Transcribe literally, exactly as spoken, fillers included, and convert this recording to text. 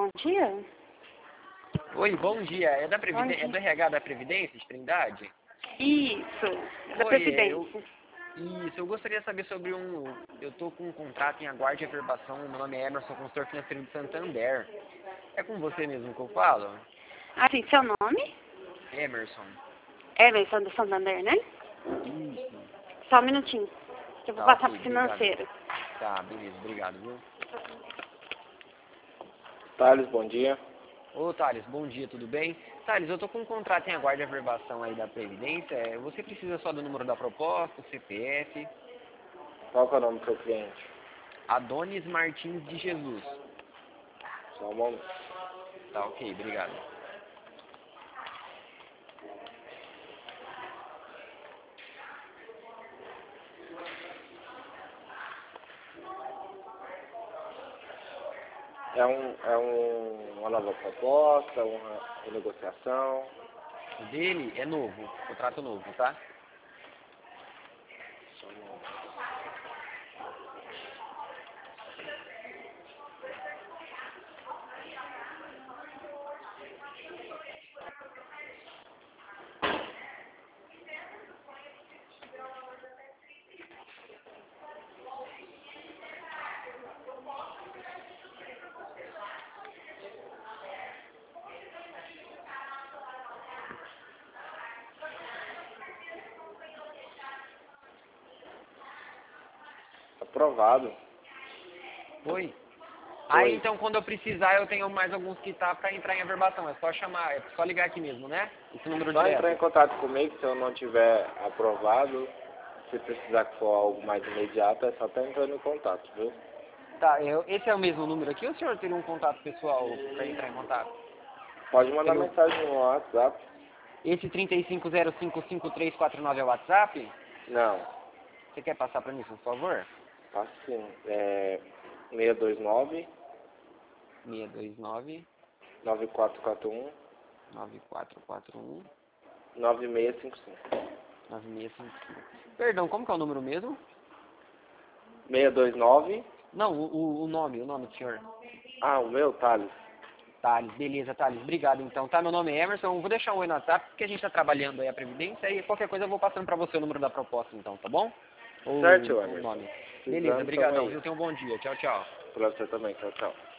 dia? Oi, bom dia. É, da Bom Previden- dia. é do R H da Previdência, de Trindade? Isso, da Oi, Previdência. eu, isso, eu gostaria de saber sobre um... Eu estou com um contrato em aguarde de averbação, meu nome é Emerson, consultor financeiro de Santander. É com você mesmo que eu falo? Ah, sim, seu nome? Emerson. Emerson do Santander, né? Isso. Só um minutinho, que eu vou Tá, passar ok, pro obrigado. financeiro. Tá, beleza, obrigado, viu? Thales, bom dia. Ô, Thales, bom dia, tudo bem? Thales, eu tô com um contrato em aguardo de averbação aí da Previdência. é, Você precisa só do número da proposta, o C P F. Qual que é o nome do seu cliente? Adonis Martins de Jesus. Só um momento. Tá, ok, obrigado. É, um, é um, uma nova proposta, uma renegociação? O dele é novo, contrato novo, tá? Só um momento. Aprovado. Oi? Aí Oi. então quando eu precisar eu tenho mais alguns que tá pra entrar em averbação. É só chamar, é só ligar aqui mesmo, né? Esse número Só entrar em direto. contato comigo se eu não tiver aprovado. Se precisar que for algo mais imediato, é só estar entrando em contato, viu? Tá, eu, esse é o mesmo número aqui ou o senhor teria um contato pessoal pra entrar em contato? Pode mandar Pelo, mensagem no WhatsApp. esse trinta e cinco zero cinco cinco três quatro nove é o WhatsApp? Não, Você quer passar pra mim, por favor? passa sim. É seis dois nove, seis dois nove, nove quatro quatro um, nove quatro quatro um, nove seis cinco cinco. nove seis cinco cinco. Perdão, como que é o número mesmo? seis dois nove. Não, o, o- o nome, o nome do senhor. Ah, o meu, Thales. Thales, beleza, Thales, obrigado então. Tá, meu nome é Emerson, eu vou deixar um oi no WhatsApp, porque a gente tá trabalhando aí a Previdência, e qualquer coisa eu vou passando pra você o número da proposta então, tá bom? Ou Certo, o Emerson. nome. Beleza, Precisando, tamo obrigadão, aí. viu? Tenha um bom dia, tchau, tchau. Pra você também. Tchau, tchau.